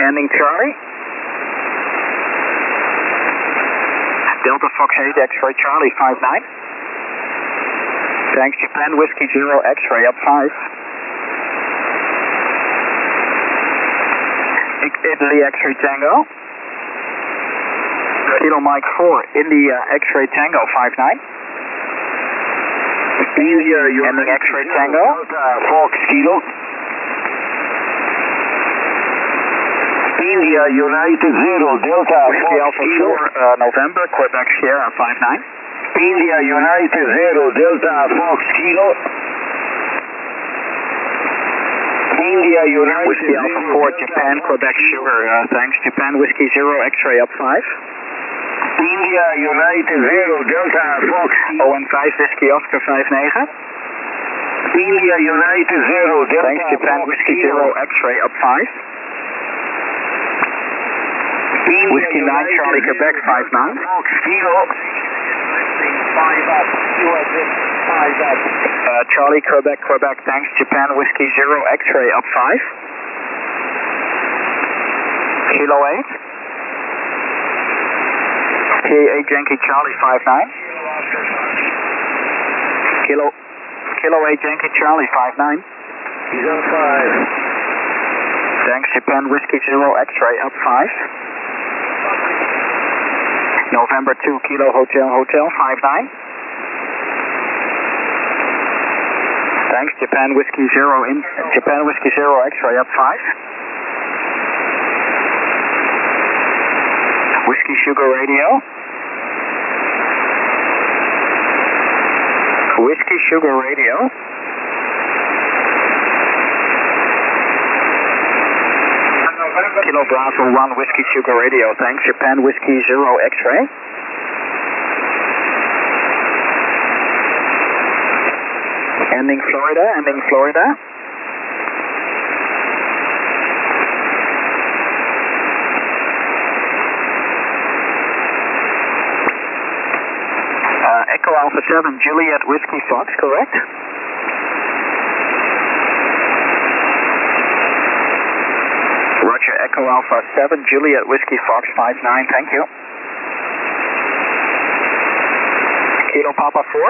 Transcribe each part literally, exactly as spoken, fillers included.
Ending Charlie. Delta Fox eight X-ray Charlie five nine. Thanks Japan Whiskey zero X-ray up five. Italy X-ray Tango. Kilo Mike four India X-ray Tango five nine. India Ending X-ray Tango. Fox Kilo. India United zero Delta Whiskey Fox Alpha Kilo. four uh, November Quebec Sierra five nine. India United zero Delta Fox Kilo. India United Whiskey Alpha four Japan Quebec Sugar. Uh, thanks Japan Whiskey zero X-ray up five. India United zero Delta Fox Kilo. O N five Whiskey Oscar five nine. India United zero Delta Thanks Japan Fox Whiskey Kilo. zero X-ray up five. India Whiskey nine United Charlie zero Quebec five nine. Fox Kilo. Five up, U S A five up. Uh, Charlie Quebec Quebec thanks Japan Whiskey zero X-ray up five. Kilo eight. K eight Yankee Charlie five nine. Kilo Kilo eight Yankee Charlie five nine. He's on five. Thanks Japan Whiskey zero X-ray up five. November two Kilo Hotel Hotel five nine. Thanks Japan Whiskey zero in Japan Whiskey zero X-ray up five. Whiskey Sugar Radio. Whiskey Sugar Radio. Kilo Bravo one Whiskey Sugar Radio. Thanks Japan Whiskey zero X-ray. Ending Florida, ending Florida. Uh, Echo Alpha seven Juliet Whiskey Fox, correct? Roger, Echo Alpha seven Juliet Whiskey Fox five nine, thank you. Kilo Papa four.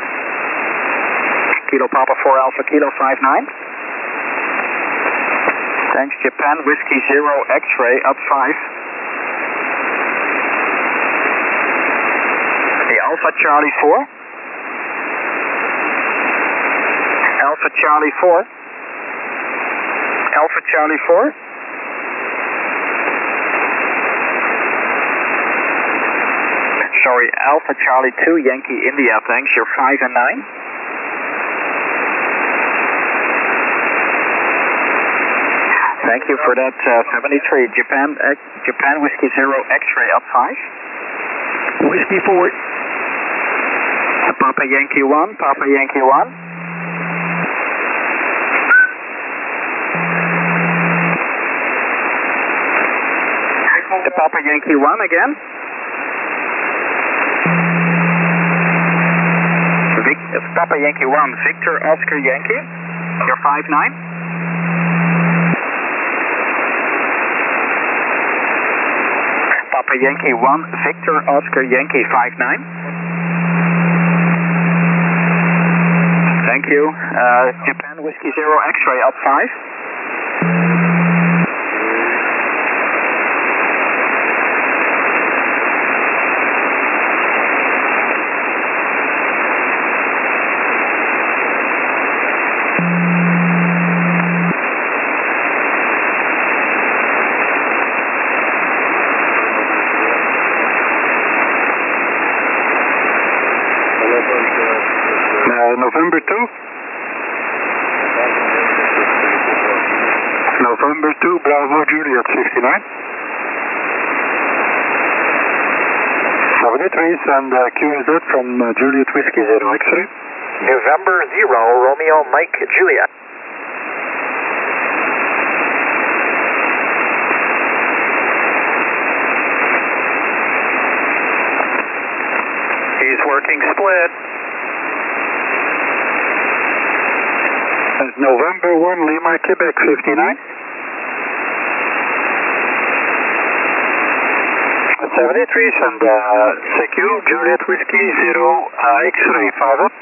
Kilo Papa four Alpha Kilo five nine. Thanks Japan Whiskey zero X-ray up five. The Alpha Charlie four. Alpha Charlie four. Alpha Charlie four. Sorry, Alpha Charlie two Yankee India, thanks, you're five and nine. Thank you for that, uh, seventy-three. Japan uh, Japan Whiskey zero X-ray up five. Whiskey four. Papa Yankee one, Papa Yankee one. The Papa Yankee one again. Vic, uh, Papa Yankee one, Victor Oscar Yankee. You're five nine. Papa Yankee one, Victor Oscar Yankee five nine. Thank you. Uh, Japan Whiskey zero X-ray up five. Uh, November two? November two, Bravo Juliet fifty-nine. seventy-three, and uh, Q S Z from uh, Juliet Whiskey zero X-ray. November zero, Romeo Mike Juliet. He's working split. Uh, November one, Lima Quebec fifty-nine. seventy-three and uh, secure Juliet Whiskey zero uh, X-ray five up.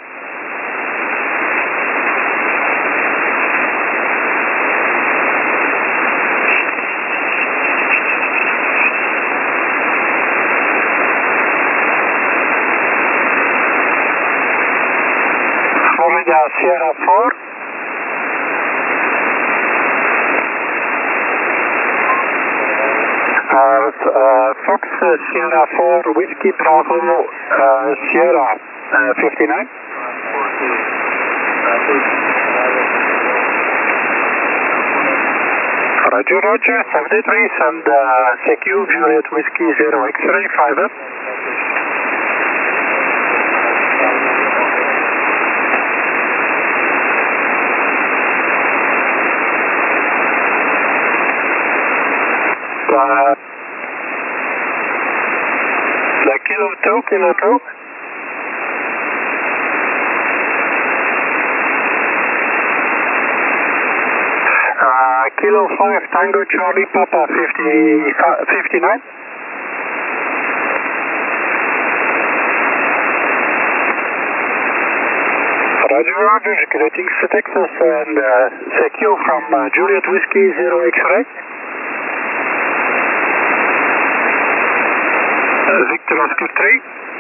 Florida Sierra four. Uh, uh, Fox uh, Sierra four Whiskey Bravo uh, Sierra uh, fifty-nine. Roger, Roger, seventy-three and uh, secure Juliet Whiskey zero X-ray five up. Uh, the kilo two, kilo two. Uh, kilo five, Tango Charlie Papa fifty, fifty-nine. Roger, Roger, greetings to Texas and uh, secure from uh, Juliet Whiskey zero X-ray. Victor Oscar three.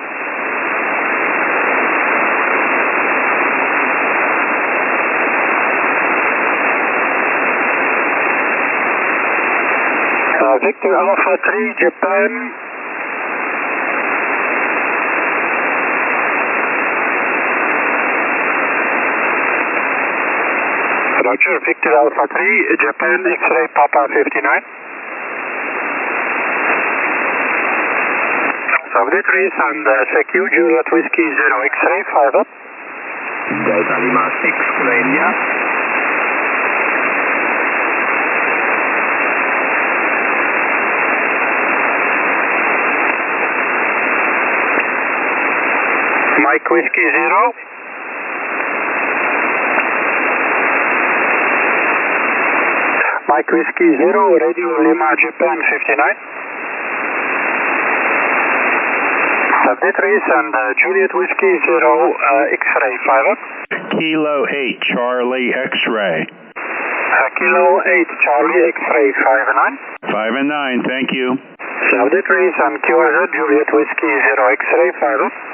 Uh, Victor Alpha three, Japan. Roger, Victor Alpha three, Japan X-ray Papa fifty-nine. seventy-three and uh, secure Juliet Whiskey zero X-ray five up. Delta Lima six, India. Mike Whiskey zero. Mike Whiskey zero, Radio Lima Japan fifty-nine. seventy-three and uh, Juliet Whiskey zero uh, X-ray five up. Kilo eight Charlie X-ray. Uh, Kilo eight Charlie X-ray five and nine. five and nine, thank you. seventy-three and Q R Z Juliet Whiskey zero X-ray five up.